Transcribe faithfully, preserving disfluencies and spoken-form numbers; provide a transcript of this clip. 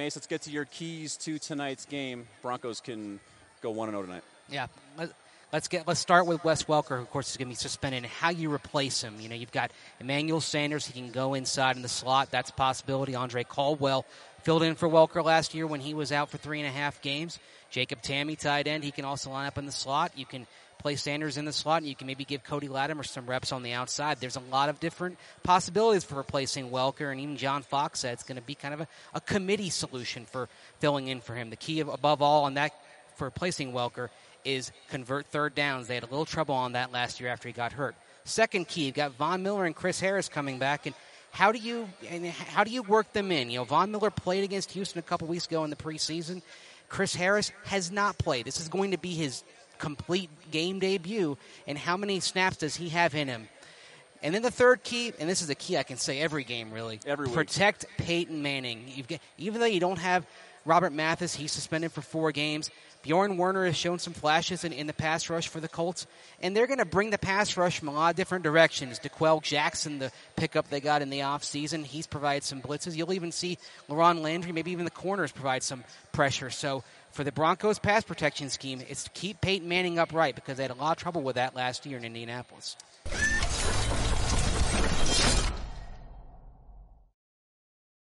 Mace, let's get to your keys to tonight's game. Broncos can go one and oh tonight. Yeah. Let's get. Let's start with Wes Welker, who, of course, is going to be suspended, and how you replace him. You know, you've got Emmanuel Sanders. He can go inside in the slot. That's a possibility. Andre Caldwell filled in for Welker last year when he was out for three and a half games. Jacob Tamme, tight end. He can also line up in the slot. You can play Sanders in the slot, and you can maybe give Cody Latimer some reps on the outside. There's a lot of different possibilities for replacing Welker, and even John Fox said it's going to be kind of a, a committee solution for filling in for him. The key, of, above all, on that for replacing Welker is convert third downs. They had a little trouble on that last year after he got hurt. Second key, you've got Von Miller and Chris Harris coming back, and how do you and how do you work them in? You know, Von Miller played against Houston a couple weeks ago in the preseason. Chris Harris has not played. This is going to be his complete game debut, and how many snaps does he have in him? And then the third key, and this is a key I can say every game really, every week. Protect Peyton Manning. You've got, even though you don't have Robert Mathis, he's suspended for four games. Bjorn Werner has shown some flashes in, in the pass rush for the Colts, and they're going to bring the pass rush from a lot of different directions. DeQuell Jackson, the pickup they got in the offseason, he's provided some blitzes. You'll even see LaRon Landry, maybe even the corners, provide some pressure. So for the Broncos' pass protection scheme, it's to keep Peyton Manning upright because they had a lot of trouble with that last year in Indianapolis.